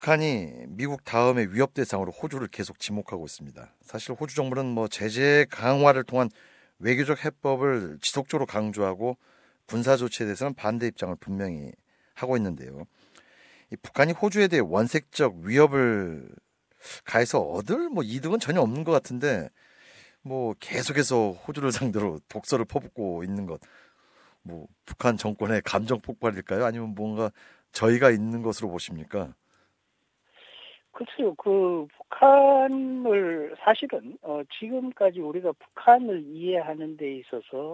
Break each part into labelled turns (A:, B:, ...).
A: 북한이 미국 다음의 위협 대상으로 호주를 계속 지목하고 있습니다. 사실 호주 정부는 제재 강화를 통한 외교적 해법을 지속적으로 강조하고 군사 조치에 대해서는 반대 입장을 분명히 하고 있는데요. 이 북한이 호주에 대해 원색적 위협을 가해서 얻을 이득은 전혀 없는 것 같은데 계속해서 호주를 상대로 독서를 퍼붓고 있는 것, 북한 정권의 감정 폭발일까요? 아니면 뭔가 저희가 있는 것으로 보십니까?
B: 글쎄요, 북한을 사실은 지금까지 우리가 북한을 이해하는 데 있어서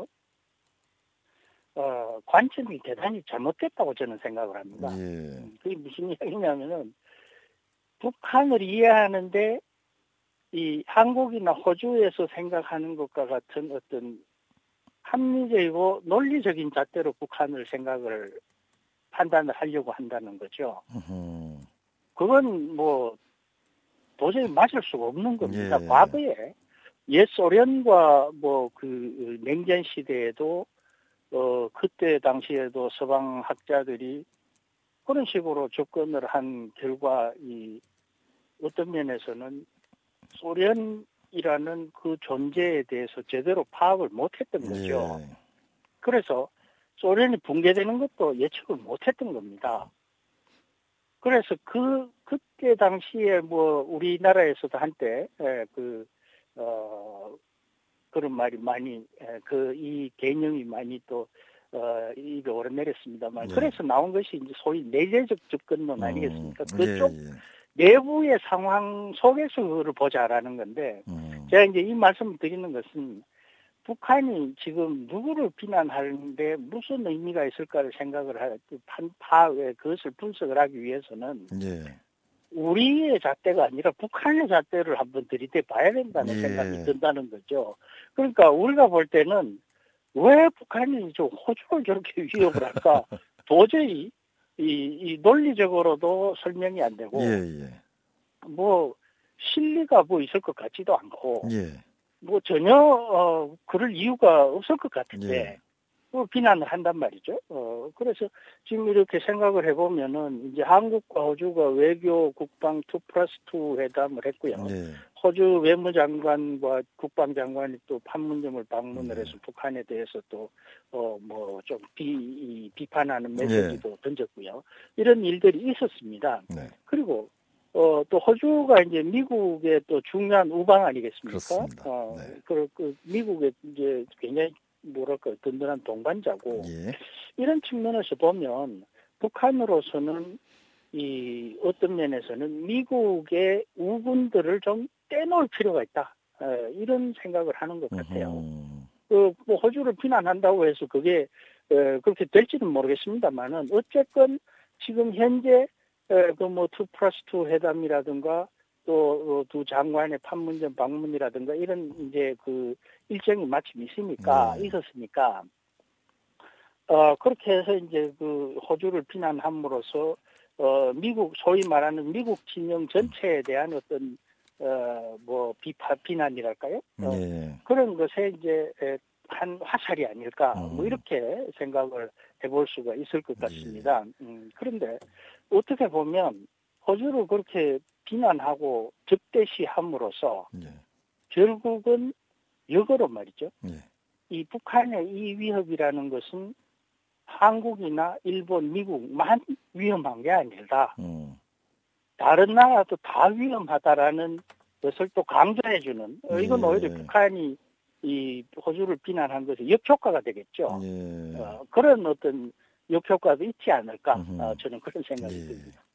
B: 관점이 대단히 잘못됐다고 저는 생각을 합니다.
A: 예.
B: 그게 무슨 이야기냐면은 북한을 이해하는데 이 한국이나 호주에서 생각하는 것과 같은 어떤 합리적이고 논리적인 잣대로 북한을 판단을 하려고 한다는 거죠. 그건 도저히 맞을 수가 없는 겁니다.
A: 예.
B: 과거에 옛 소련과 그 냉전 시대에도 그때 당시에도 서방 학자들이 그런 식으로 접근을 한 결과 어떤 면에서는 소련이라는 그 존재에 대해서 제대로 파악을 못했던 거죠.
A: 예.
B: 그래서 소련이 붕괴되는 것도 예측을 못했던 겁니다. 그래서 그때 당시에 우리나라에서도 한때 그런 말이 많이 이 개념이 많이 또 입에 오르내렸습니다만,
A: 예.
B: 그래서 나온 것이 이제 소위 내재적 접근론 아니겠습니까? 그쪽
A: 예.
B: 내부의 상황 속에서 그거를 보자라는 건데, 제가 이제 이 말씀을 드리는 것은 북한이 지금 누구를 비난하는데 무슨 의미가 있을까를 생각을 그것을 분석을 하기 위해서는
A: 예.
B: 우리의 잣대가 아니라 북한의 잣대를 한번 들이대 봐야 된다는
A: 예.
B: 생각이 든다는 거죠. 그러니까 우리가 볼 때는 왜 북한이 호주를 저렇게 위협을 할까? 도저히 이 논리적으로도 설명이 안 되고,
A: 예.
B: 실리가 있을 것 같지도 않고,
A: 예.
B: 전혀 그럴 이유가 없을 것 같은데,
A: 예.
B: 비난을 한단 말이죠. 그래서 지금 이렇게 생각을 해보면은 이제 한국과 호주가 외교 국방 2+2 회담을 했고요.
A: 예.
B: 호주 외무장관과 국방장관이 또 판문점을 방문을 해서 북한에 대해서 또 좀 비판하는 메시지도 던졌고요. 이런 일들이 있었습니다.
A: 네.
B: 그리고 또 호주가 이제 미국의 또 중요한 우방 아니겠습니까?
A: 그렇습니다. 네.
B: 그 미국의 이제 굉장히 든든한 동반자고,
A: 예.
B: 이런 측면에서 보면 북한으로서는 어떤 면에서는 미국의 우군들을 좀 떼놓을 필요가 있다, 이런 생각을 하는 것 같아요. 호주를 비난한다고 해서 그게 그렇게 될지는 모르겠습니다만은, 어쨌건 지금 현재 2+2 회담이라든가 또 두 장관의 판문점 방문이라든가 이런 이제 그 일정이 마침 있었으니까 그렇게 해서 이제 그 호주를 비난함으로써 소위 말하는 미국 진영 전체에 대한 어떤 비난이랄까요? 그런 것에 이제 한 화살이 아닐까, 이렇게 생각을 해볼 수가 있을 것 같습니다. 그런데 어떻게 보면 호주를 그렇게 비난하고 적대시함으로써 결국은 역으로 말이죠. 이 북한의 이 위협이라는 것은 한국이나 일본, 미국만 위험한 게 아니다. 다른 나라도 다 위험하다라는 것을 또 강조해주는, 이건 오히려 북한이 이 호주를 비난한 것이 역효과가 되겠죠. 그런 어떤 역효과도 있지 않을까, 저는 그런 생각이 듭니다.